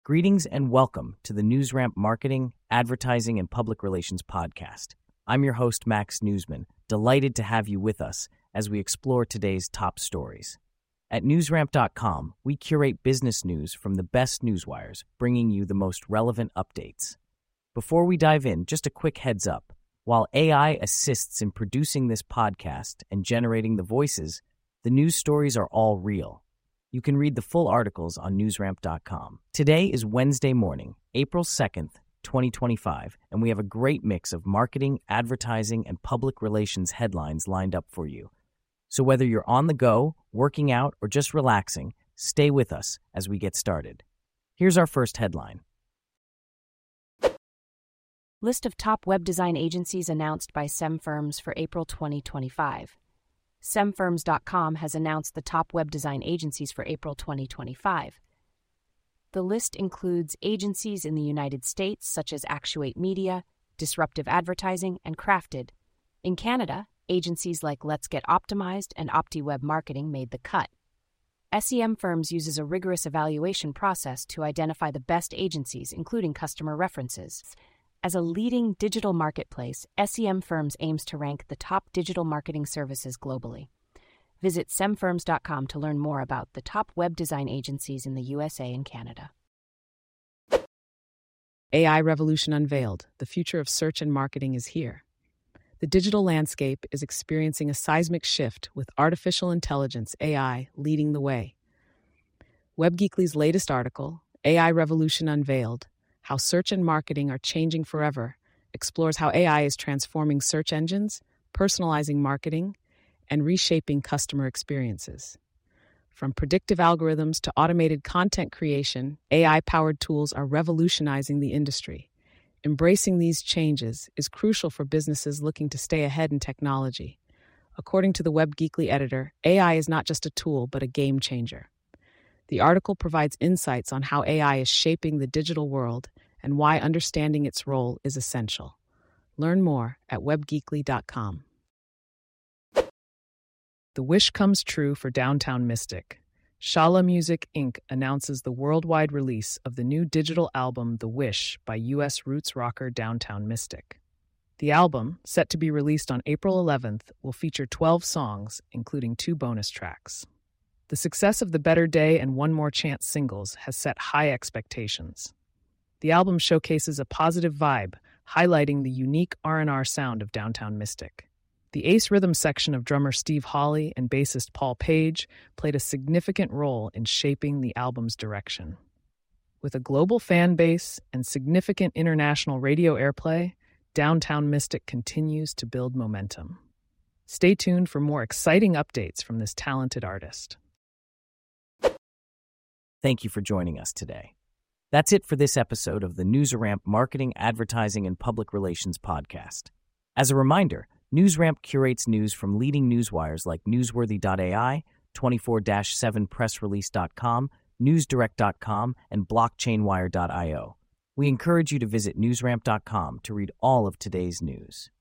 Greetings and welcome to the NewsRamp Marketing, Advertising, and Public Relations podcast. I'm your host, Max Newsman, delighted to have you with us as we explore today's top stories. At newsramp.com, we curate business news from the best newswires, bringing you the most relevant updates. Before we dive in, just a quick heads up. While AI assists in producing this podcast and generating the voices, the news stories are all real. You can read the full articles on newsramp.com. Today is Wednesday morning, April 2nd, 2025, and we have a great mix of marketing, advertising, and public relations headlines lined up for you. So whether you're on the go, working out, or just relaxing, stay with us as we get started. Here's our first headline. List of top web design agencies announced by SEM Firms for April 2025. SEMFirms.com has announced the top web design agencies for April 2025. The list includes agencies in the United States such as Actuate Media, Disruptive Advertising, and Crafted. In Canada, agencies like Let's Get Optimized and OptiWeb Marketing made the cut. SEM Firms uses a rigorous evaluation process to identify the best agencies, including customer references. As a leading digital marketplace, SEM Firms aims to rank the top digital marketing services globally. Visit semfirms.com to learn more about the top web design agencies in the USA and Canada. AI revolution unveiled. The future of search and marketing is here. The digital landscape is experiencing a seismic shift with artificial intelligence, AI, leading the way. WebGeekly's latest article, AI Revolution Unveiled, How Search and Marketing Are Changing Forever, explores how AI is transforming search engines, personalizing marketing, and reshaping customer experiences. From predictive algorithms to automated content creation, AI-powered tools are revolutionizing the industry. Embracing these changes is crucial for businesses looking to stay ahead in technology. According to the WebGeekly editor, AI is not just a tool, but a game changer. The article provides insights on how AI is shaping the digital world and why understanding its role is essential. Learn more at webgeekly.com. The wish comes true for Downtown Mystic. Shala Music Inc. announces the worldwide release of the new digital album The Wish by U.S. roots rocker Downtown Mystic. The album, set to be released on April 11th, will feature 12 songs, including 2 bonus tracks. The success of the Better Day and One More Chance singles has set high expectations. The album showcases a positive vibe, highlighting the unique R&R sound of Downtown Mystic. The Ace Rhythm section of drummer Steve Hawley and bassist Paul Page played a significant role in shaping the album's direction. With a global fan base and significant international radio airplay, Downtown Mystic continues to build momentum. Stay tuned for more exciting updates from this talented artist. Thank you for joining us today. That's it for this episode of the NewsRamp Marketing, Advertising, and Public Relations podcast. As a reminder, NewsRamp curates news from leading newswires like Newsworthy.ai, 24-7pressrelease.com, NewsDirect.com, and BlockchainWire.io. We encourage you to visit newsramp.com to read all of today's news.